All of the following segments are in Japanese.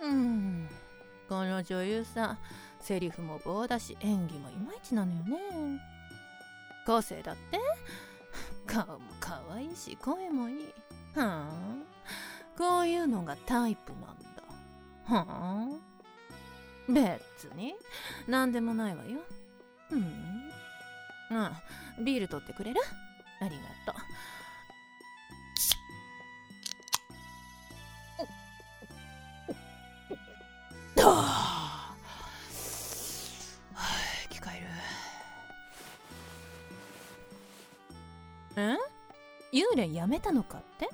この女優さん、セリフも棒だし演技もいまいちなのよね。個性だって顔も可愛いし声もいい。こういうのがタイプなんだ。別に何でもないわよ。ビール取ってくれる？ありがとう。生き返る。幽霊やめたのかって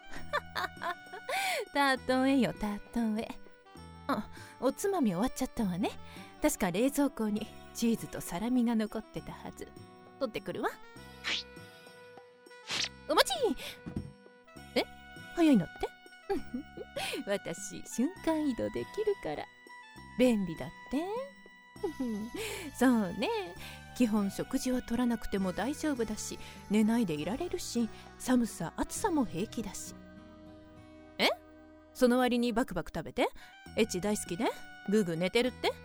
たとえよ、たとえ。おつまみ終わっちゃったわね。確か冷蔵庫にチーズとサラミが残ってたはず。取ってくるわ。お待ち。早いのって私瞬間移動できるから便利だってそうね、基本食事は取らなくても大丈夫だし、寝ないでいられるし、寒さ暑さも平気だし。その割にバクバク食べてエッチ大好きでグーグー寝てるって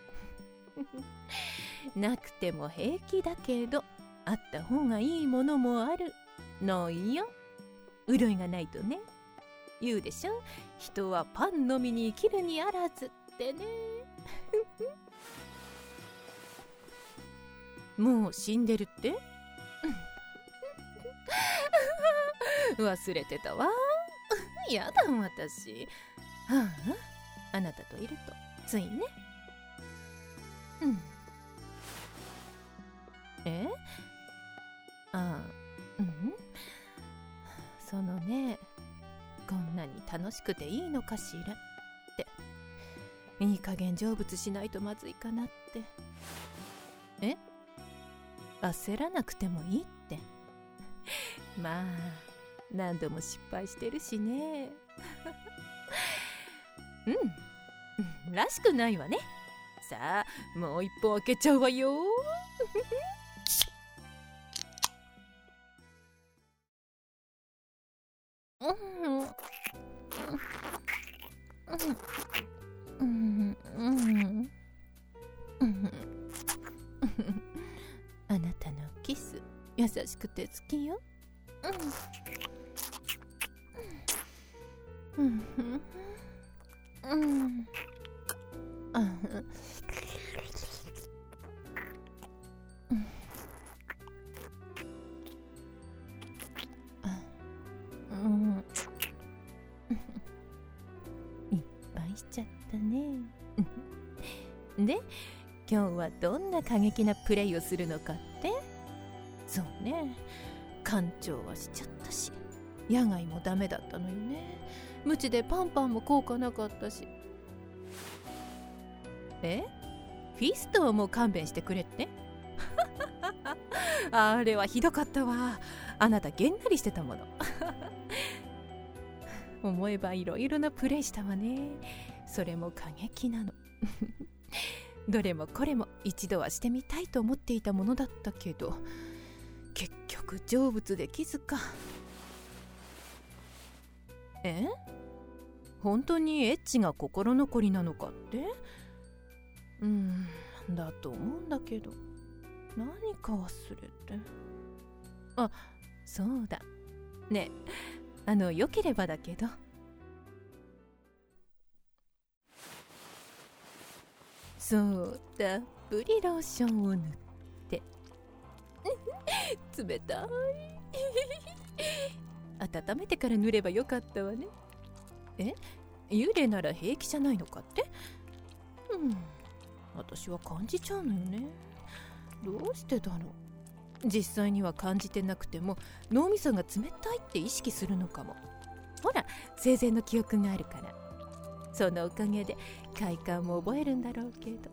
なくても平気だけど、あった方がいいものもあるのよ。潤いがないとね。言うでしょ、人はパンのみに生きるにあらずってねもう死んでるって忘れてたわ。やだ私。あなたといるとついね。そのね、こんなに楽しくていいのかしらって。いい加減成仏しないとまずいかなって。焦らなくてもいいってまあ何度も失敗してるしねらしくないわね。さあもう一歩開けちゃうわよあなたのキス優しくて好きよ。いっぱいしちゃったねで、今日はどんな過激なプレイをするのかって。そうね、館長はしちゃったし、野外もダメだったのよね。無知でパンパンも効果なかったし。フィストはもう勘弁してくれってあれはひどかったわ。あなたげんなりしてたもの思えばいろいろなプレイしたわね。それも過激なのどれもこれも一度はしてみたいと思っていたものだったけど、結局成仏できずか。本当にエッチが心残りなのかって。だと思うんだけど、何か忘れて。そうだねえ、よければだけど、そうたっぷりローションを塗って冷たい温めてから塗ればよかったわね。幽霊なら平気じゃないのかって。私は感じちゃうのよね。どうしてだろう。実際には感じてなくても脳みそが冷たいって意識するのかも。ほら生前の記憶があるから、そのおかげで快感も覚えるんだろうけど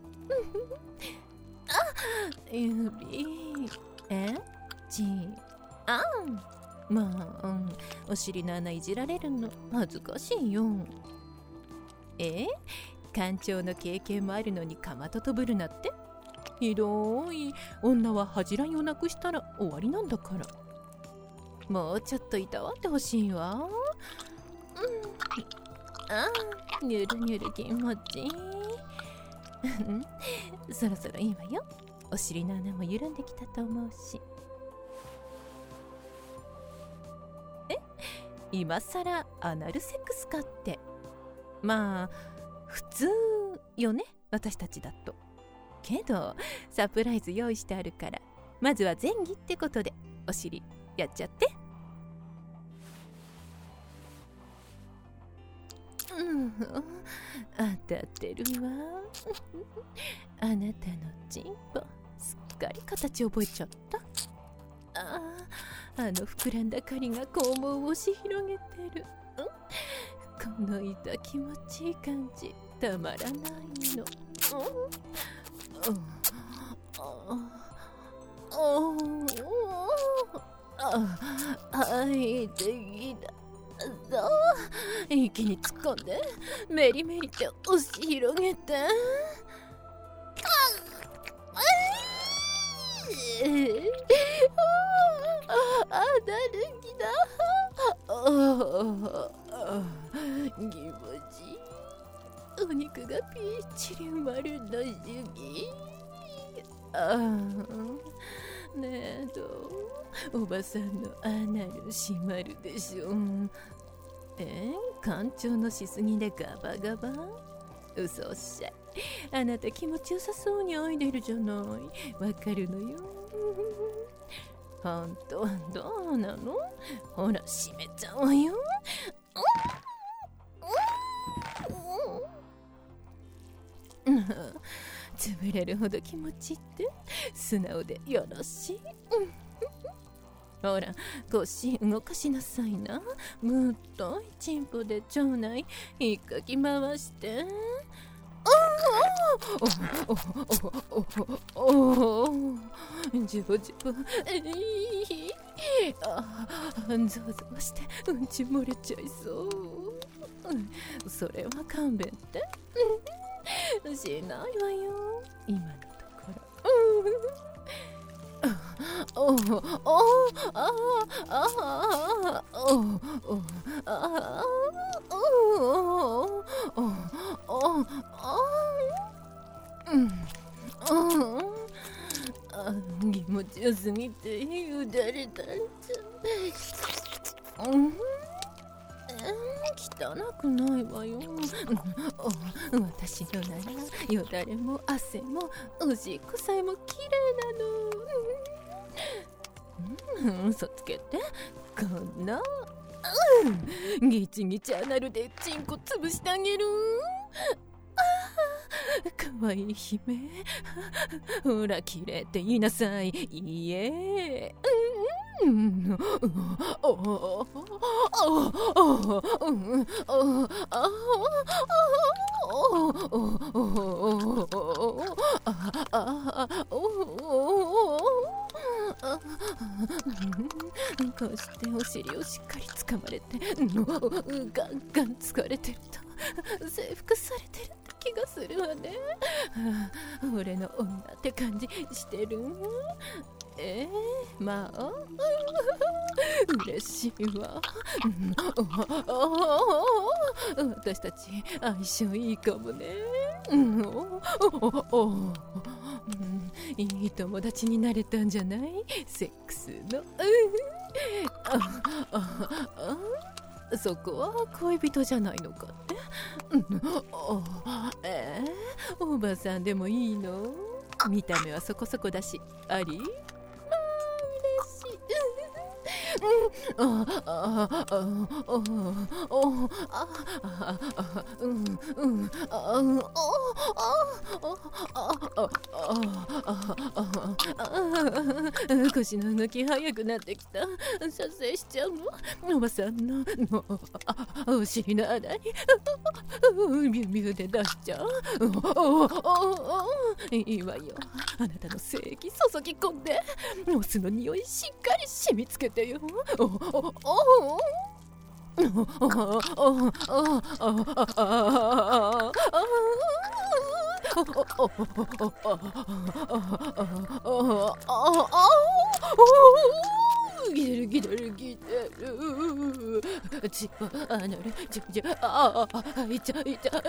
指お尻の穴いじられるの恥ずかしいよ。館長の経験もあるのにかまととぶるなって。ひどい。女は恥じらいをなくしたら終わりなんだから。もうちょっといたわってほしいわ。 にゅるにゅる気持ちいいそろそろいいわよ。お尻の穴も緩んできたと思うし。今さらアナルセックスかって。まあ普通よね、私たちだと。けどサプライズ用意してあるから、まずは前儀ってことでお尻やっちゃって。当たってるわあなたのチンポすっかり形覚えちゃった。あの膨らんだ針が肛門を押し広げてる。この痛気持ちいい感じたまらないの。はいできたぞ。息に突っ込んでメリメリと押し広げて。アナルギだ。気持ちいい。お肉がぴっちり埋まるの主義。ねえどう、おばさんのアナル閉まるでしょ。干潮のしすぎでガバガバ。嘘おっしゃい。あなた気持ちよさそうにあいでるじゃない。わかるのよ。ほんとはどうなの？ほら閉めちゃうわよ。潰れるほど気持ちいいって素直でよろしい。ほら腰動かしなさいな。むっといチンポで腸内引っかき回して。ジュボジュボゾワゾワしてうんち漏れちゃいそう。それは勘弁ってしないわよ今のところ。気持ちよすぎてよだれ垂れちゃう。汚くないわよ。私のならよだれも汗もおしっこさえもきれいなの。嘘つけてこんなギチギチアナルでチンコ潰してあげる。かわいい姫ほらきれいって言いなさい。いいえこうしてお尻をしっかりつかまれてガンガン疲れてると征服されてるって気がするわね。俺の女って感じしてる。まあ嬉しいわ。私たち相性いいかもね。いい友達になれたんじゃない？セックスの。そこは恋人じゃないのかって。おばさんでもいいの？見た目はそこそこだしあり？腰の動き早くなってきた。射精しちゃうの。おばさんのお尻の穴にビュービューで出しちゃう。いいわよ。あなたの精液注ぎ込んでオスの匂いしっかり染みつけてよ。 来てるちあのいた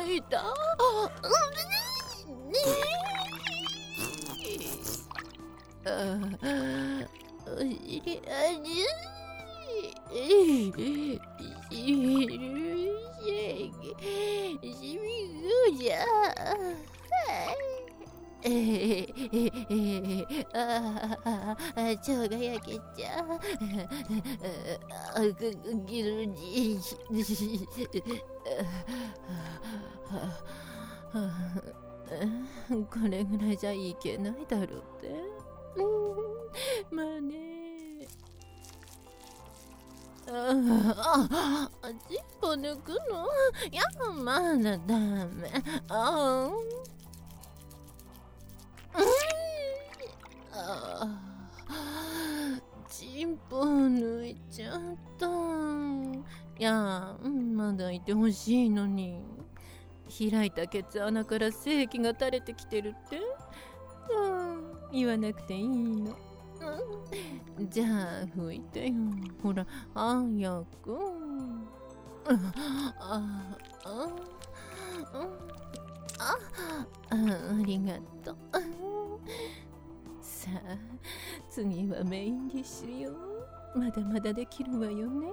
お尻腸が焼けちゃこれぐらいじゃいけないだろうってまあねチンポ抜くのいやまだダメチンポ抜いちゃったいやまだいてほしいのに開いたケツ穴から精液が垂れてきてるって言わなくていいのじゃあ拭いてよほら早くありがとうさあ次はメインディッシュよまだまだできるわよね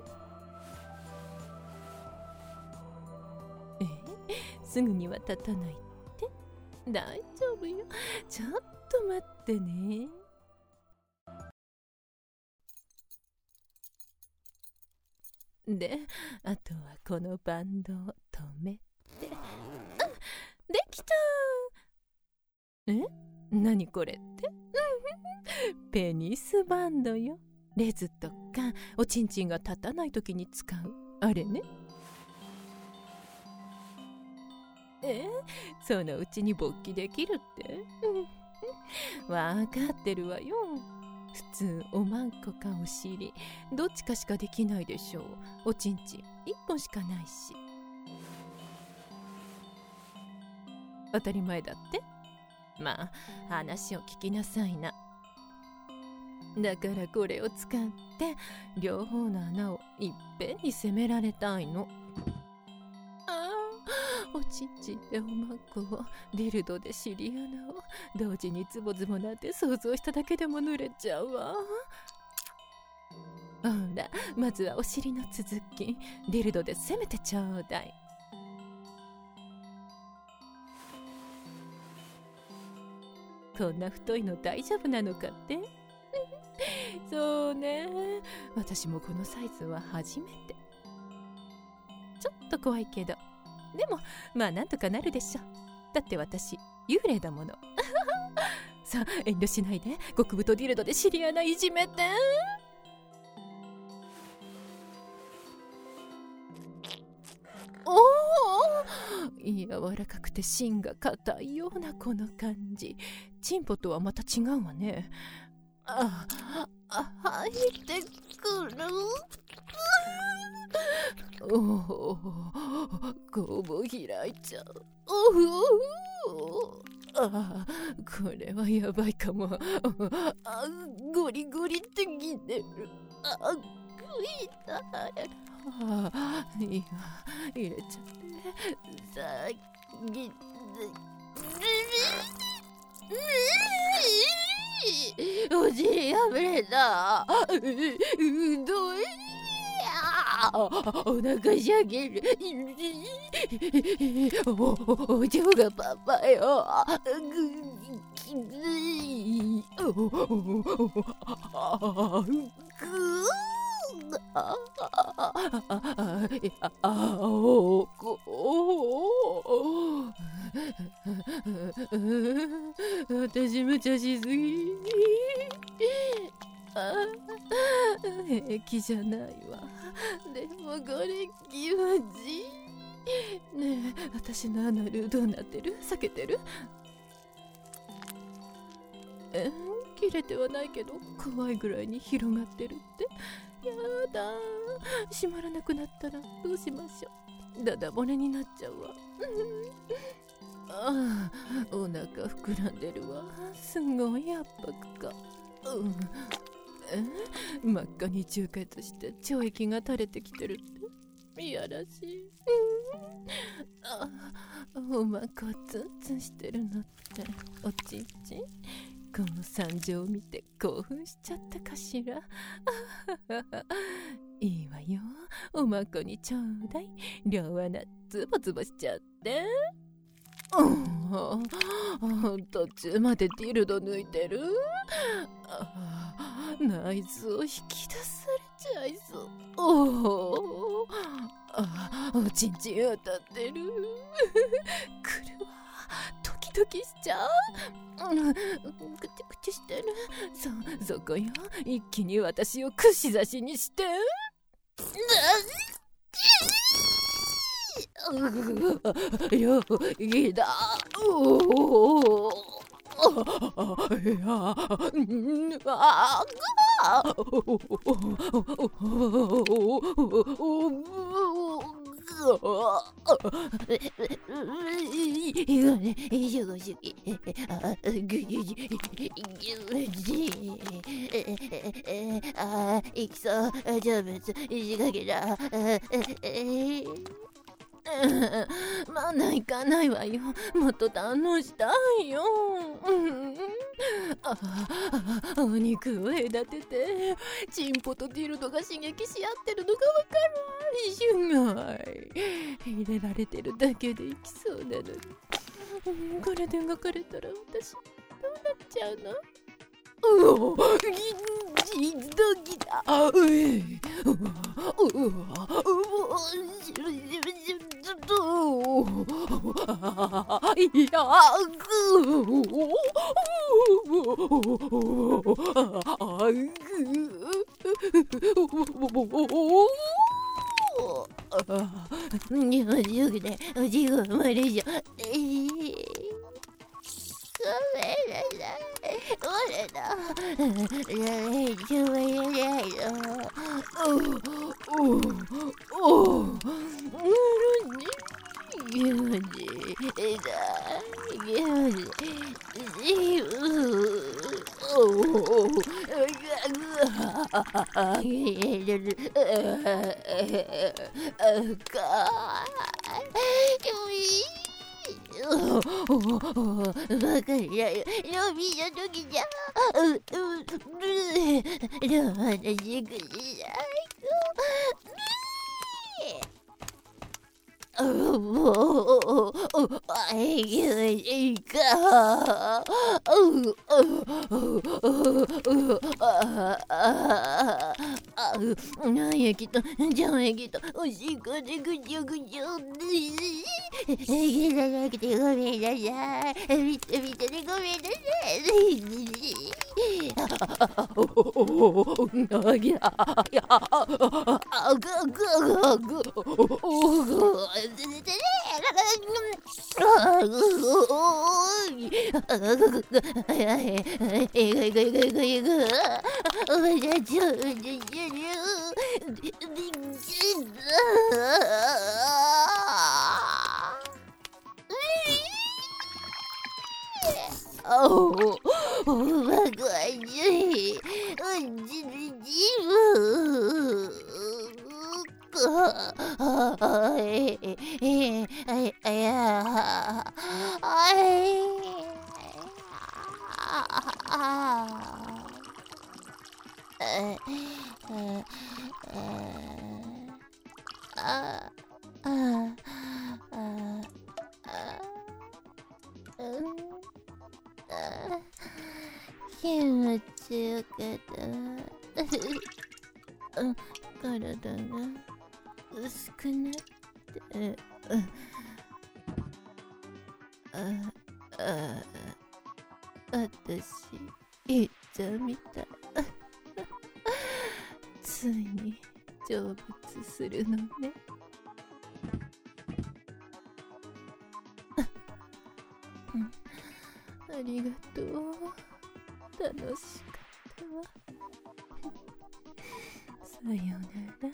すぐには立たないって大丈夫よちょっと待ってねであとはこのバンドを止めてできた何これってペニスバンドよレズとかおちんちんが立たない時に使うあれねそのうちに勃起できるってわかってるわよ普通おまんこかお尻どっちかしかできないでしょうおちんちん1本しかないし当たり前だってまあ話を聞きなさいなだからこれを使って両方の穴をいっぺんに攻められたいのおちんちんでおまんこをディルドで尻穴を同時にズボズボなんて想像しただけでも濡れちゃうわほらまずはお尻の続きディルドで攻めてちょうだいこんな太いの大丈夫なのかってそうね私もこのサイズは初めてちょっと怖いけどでもまあなんとかなるでしょだって私幽霊だものさあ遠慮しないで極太ディルドでシリアナいじめておお柔らかくて芯が硬いようなこの感じチンポとはまた違うわね入ってくるおおこう開いちゃうこれはやばいかもゴリゴリってきてる痛いいや入れちゃってさっきお尻破れたどうお腹しゃげるお嬢がパパよきつい私無茶しすぎ平気じゃないわでもこれ気持ちいいねえ私のアナルどうなってる避けてる切れてはないけど怖いぐらいに広がってるってやだ閉まらなくなったらどうしましょうダダ漏れになっちゃうわお腹膨らんでるわすごい圧迫か真っ赤に充血して腸液が垂れてきてるっていやらしい。おまこツンツンしてるのっておちんちん、この惨状を見て興奮しちゃったかしら。いいわよ、おまこにちょうだい。両穴ズボズボしちゃって。途中までディルド抜いてる。内臓引き出されちゃいそう。おちんちん当たってる。くるわ、ドキドキしちゃう。ぐちゃぐちゃしてる。そこよ、一気に私を串刺しにして。よぎだ。いきそう、成仏仕掛けだ。まだ行かないわよ。もっと堪能したいよ。お肉を隔ててチンポとディルドが刺激し合ってるのがわかる。入れられてるだけでいきそうなのに、これで動かれたら私どうなっちゃうの？ギだ。液と上液とおしっこでぐちょぐちょでじゃなくてごめんなさい。見てでごめんなさ気持ちよかった体が薄くなって私いっちゃみたい。ついに成仏するのね。ありがとう。楽しかったわ。さよなら。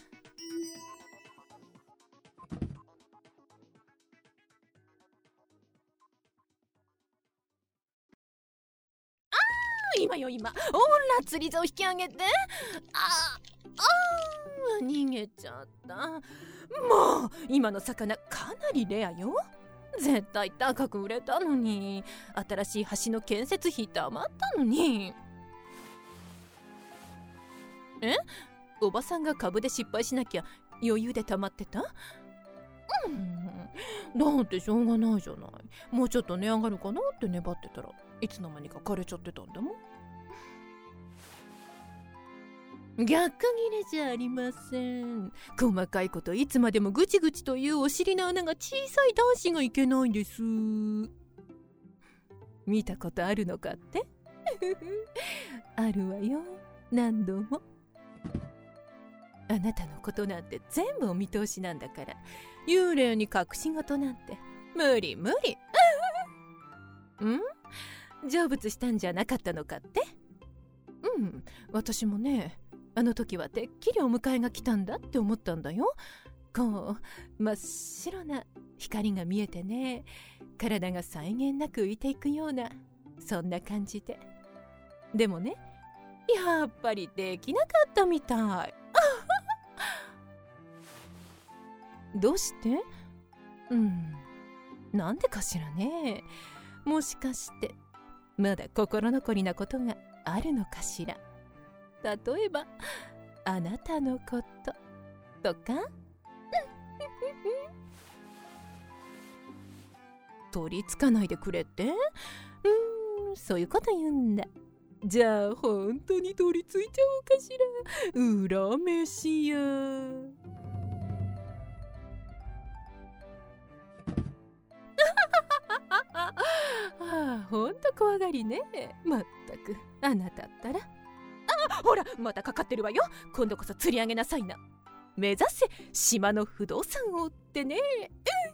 今よ今。ほら釣り竿引き上げて。逃げちゃった。もう今の魚かなりレアよ。絶対高く売れたのに。新しい橋の建設費って余ったのに。おばさんが株で失敗しなきゃ余裕で溜まってた？だってしょうがないじゃない。もうちょっと値上がるかなって粘ってたらいつの間にか枯れちゃってたんだもん。逆切れじゃありません。細かいこといつまでもぐちぐちというお尻の穴が小さい男子がいけないんです。見たことあるのかってあるわよ、何度も。あなたのことなんて全部お見通しなんだから、幽霊に隠し事なんて無理無理成仏したんじゃなかったのかって？私もね、あの時はてっきりお迎えが来たんだって思ったんだよ。こう真っ白な光が見えてね、体が際限なく浮いていくような、そんな感じで。でもね、やっぱりできなかったみたい。どうして？なんでかしらね。もしかしてまだ心残りなことがあるのかしら。例えばあなたのこととか。取りつかないでくれって？そういうこと言うんだ。じゃあ本当に取りついちゃおうかしら。裏飯や。ほんと怖がりね。まったくあなたったら。ほらまたかかってるわよ。今度こそ釣り上げなさいな。目指せ島の不動産王ってね。